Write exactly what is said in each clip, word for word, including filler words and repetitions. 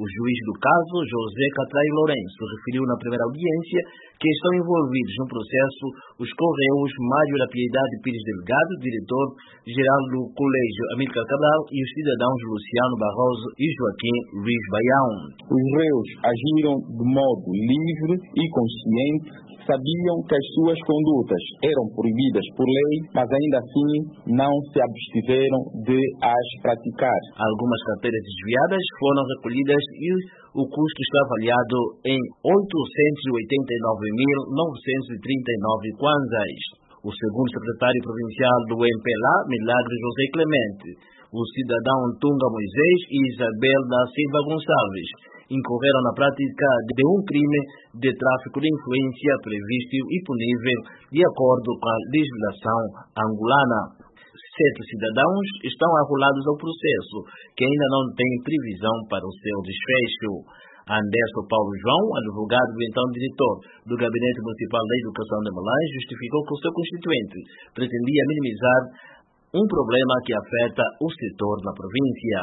juiz do caso, José Catrai Lourenço, referiu na primeira audiência que estão envolvidos no processo os correios Mário da Piedade Pires Delgado, diretor-geral do Colégio Amílcar Cabral, e os cidadãos Luciano Barroso e Joaquim Luiz Baião. Os réus agiram de modo livre e consciente, sabiam que as suas condutas eram proibidas por lei, mas ainda assim não se abstiveram de as praticar. Algumas carteiras desviadas foram recolhidas e o custo está avaliado em oitocentos e oitenta e nove mil, novecentos e trinta e nove kwanzas. O segundo secretário provincial do M P L A, Milagre José Clemente, o cidadão Tunga Moisés e Isabel da Silva Gonçalves incorreram na prática de um crime de tráfico de influência previsto e punível de acordo com a legislação angolana. Sete cidadãos estão arrolados ao processo, que ainda não tem previsão para o seu desfecho. Anderson Paulo João, advogado e então diretor do Gabinete Municipal da Educação de Malães, justificou que o seu constituinte pretendia minimizar um problema que afeta o setor na província.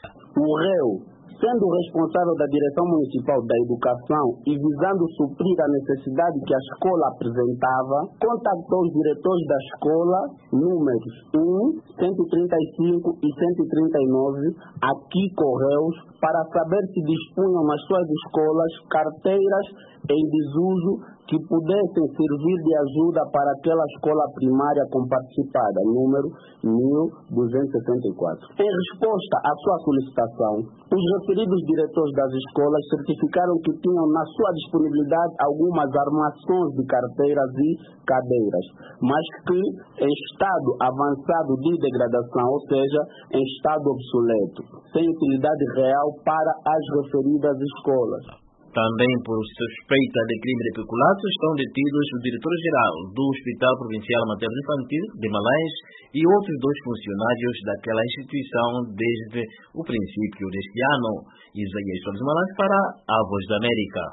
O réu, sendo responsável da Direção Municipal da Educação e visando suprir a necessidade que a escola apresentava, contactou os diretores da escola, números um, cento e trinta e cinco e cento e trinta e nove, aqui Correios, para saber se dispunham nas suas escolas carteiras em desuso que pudessem servir de ajuda para aquela escola primária comparticipada, número mil duzentos e sessenta e quatro. Em resposta à sua solicitação, os referidos diretores das escolas certificaram que tinham na sua disponibilidade algumas armações de carteiras e cadeiras, mas que em estado avançado de degradação, ou seja, em estado obsoleto, sem utilidade real para as referidas escolas. Também por suspeita de crime de peculato estão detidos o diretor-geral do Hospital Provincial Materno-Infantil de Malães e outros dois funcionários daquela instituição desde o princípio deste ano. Isaías Soares Malães para a Voz da América.